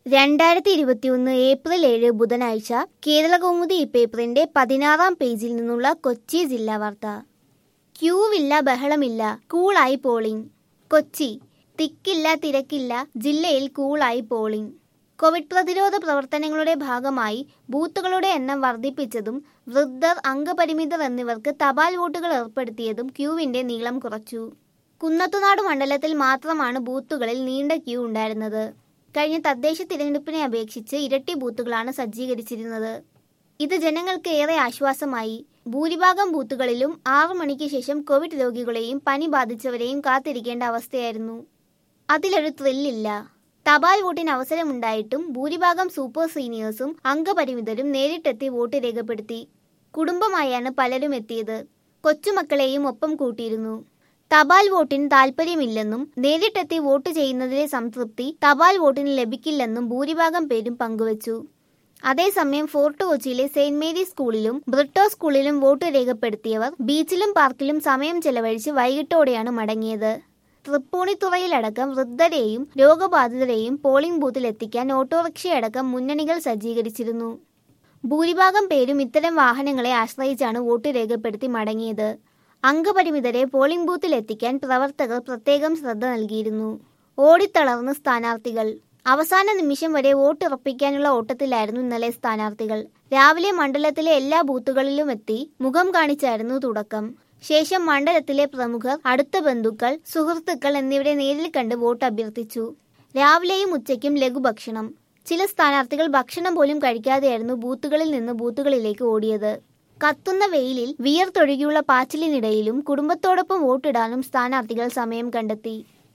2021 April 7 ബുധനാഴ്ച കേരളകൗമുദി പേപ്പറിന്റെ 16-ാം പേജിൽ നിന്നുള്ള കൊച്ചി ജില്ലാ വാർത്ത. ക്യൂവില്ല ബഹളമില്ല, കൂളായി പോളിംഗ്. കൊച്ചി. തിക്കില്ല തിരക്കില്ല, ജില്ലയിൽ കൂളായി പോളിംഗ്. കോവിഡ് പ്രതിരോധ പ്രവർത്തനങ്ങളുടെ ഭാഗമായി ബൂത്തുകളുടെ എണ്ണം വർദ്ധിപ്പിച്ചതും വൃദ്ധർ, അംഗപരിമിതർ എന്നിവർക്ക് തപാൽ വോട്ടുകൾ ഏർപ്പെടുത്തിയതും ക്യൂവിന്റെ നീളം കുറച്ചു. കുന്നത്തുനാട് മണ്ഡലത്തിൽ മാത്രമാണ് ബൂത്തുകളിൽ നീണ്ട ക്യൂ ഉണ്ടായിരുന്നത്. കഴിഞ്ഞ തദ്ദേശ തിരഞ്ഞെടുപ്പിനെ അപേക്ഷിച്ച് ഇരട്ടി ബൂത്തുകളാണ് സജ്ജീകരിച്ചിരുന്നത്. ഇത് ജനങ്ങൾക്ക് ഏറെ ആശ്വാസമായി. ഭൂരിഭാഗം ബൂത്തുകളിലും 6 മണിക്ക് ശേഷം കോവിഡ് രോഗികളെയും പനി ബാധിച്ചവരെയും കാത്തിരിക്കേണ്ട അവസ്ഥയായിരുന്നു. അതിലൊരു ത്രില്ലില്ല. തപാൽ വോട്ടിന് അവസരമുണ്ടായിട്ടും ഭൂരിഭാഗം സൂപ്പർ സീനിയേഴ്സും അംഗപരിമിതരും നേരിട്ടെത്തി വോട്ട് രേഖപ്പെടുത്തി. കുടുംബമായാണ് പലരും എത്തിയത്. കൊച്ചുമക്കളെയും ഒപ്പം കൂട്ടിയിരുന്നു. തപാൽ വോട്ടിന് താൽപ്പര്യമില്ലെന്നും നേരിട്ടെത്തി വോട്ട് ചെയ്യുന്നതിലെ സംതൃപ്തി തപാൽ വോട്ടിന് ലഭിക്കില്ലെന്നും ഭൂരിഭാഗം പേരും പങ്കുവച്ചു. അതേസമയം ഫോർട്ട് കൊച്ചിയിലെ സെന്റ് മേരീസ് സ്കൂളിലും ബ്രിട്ടോ സ്കൂളിലും വോട്ട് രേഖപ്പെടുത്തിയവർ ബീച്ചിലും പാർക്കിലും സമയം ചെലവഴിച്ച് വൈകിട്ടോടെയാണ് മടങ്ങിയത്. തൃപ്പൂണിത്തുറയിലടക്കം വൃദ്ധരെയും രോഗബാധിതരെയും പോളിംഗ് ബൂത്തിൽ എത്തിക്കാൻ ഓട്ടോറിക്ഷയടക്കം മുന്നണികൾ സജ്ജീകരിച്ചിരുന്നു. ഭൂരിഭാഗം പേരും ഇത്തരം വാഹനങ്ങളെ ആശ്രയിച്ചാണ് വോട്ട് രേഖപ്പെടുത്തി മടങ്ങിയത്. അംഗപരിമിതരെ പോളിംഗ് ബൂത്തിൽ എത്തിക്കാൻ പ്രവർത്തകർ പ്രത്യേകം ശ്രദ്ധ നൽകിയിരുന്നു. ഓടിത്തളർന്ന് സ്ഥാനാർത്ഥികൾ. അവസാന നിമിഷം വരെ വോട്ടുറപ്പിക്കാനുള്ള ഓട്ടത്തിലായിരുന്നു ഇന്നലെ സ്ഥാനാർത്ഥികൾ. രാവിലെ മണ്ഡലത്തിലെ എല്ലാ ബൂത്തുകളിലും എത്തി മുഖം കാണിച്ചായിരുന്നു തുടക്കം. ശേഷം മണ്ഡലത്തിലെ പ്രമുഖർ, അടുത്ത ബന്ധുക്കൾ, സുഹൃത്തുക്കൾ എന്നിവരെ നേരിൽ കണ്ട് വോട്ട് അഭ്യർത്ഥിച്ചു. രാവിലെയും ഉച്ചയ്ക്കും ലഘുഭക്ഷണം. ചില സ്ഥാനാർത്ഥികൾ ഭക്ഷണം പോലും കഴിക്കാതെയായിരുന്നു ബൂത്തുകളിൽ നിന്ന് ബൂത്തുകളിലേക്ക് ഓടിയത്. കത്തുന്ന വെയിലിൽ വിയർത്തൊഴുകിയുള്ള പാച്ചിലിനിടയിലും കുടുംബത്തോടൊപ്പം വോട്ടിടാനും സ്ഥാനാർത്ഥികൾ സമയം കണ്ടെത്തി.